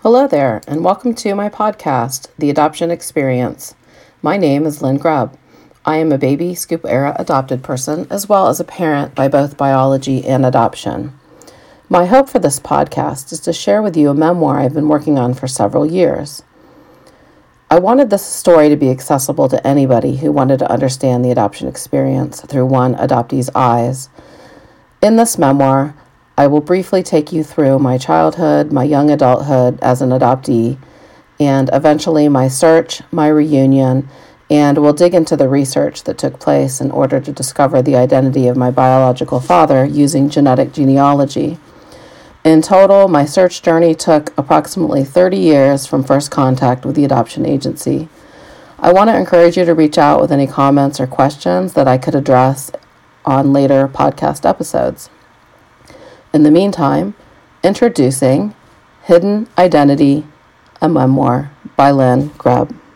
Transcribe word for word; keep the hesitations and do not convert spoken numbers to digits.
Hello there, and welcome to my podcast, The Adoption Experience. My name is Lynn Grubb. I am a baby scoop era adopted person, as well as a parent by both biology and adoption. My hope for this podcast is to share with you a memoir I've been working on for several years. I wanted this story to be accessible to anybody who wanted to understand the adoption experience through one adoptee's eyes. In this memoir, I will briefly take you through my childhood, my young adulthood as an adoptee, and eventually my search, my reunion, and we'll dig into the research that took place in order to discover the identity of my biological father using genetic genealogy. In total, my search journey took approximately thirty years from first contact with the adoption agency. I want to encourage you to reach out with any comments or questions that I could address on later podcast episodes. In the meantime, introducing Hidden Identity, a Memoir by Lynn Grubb.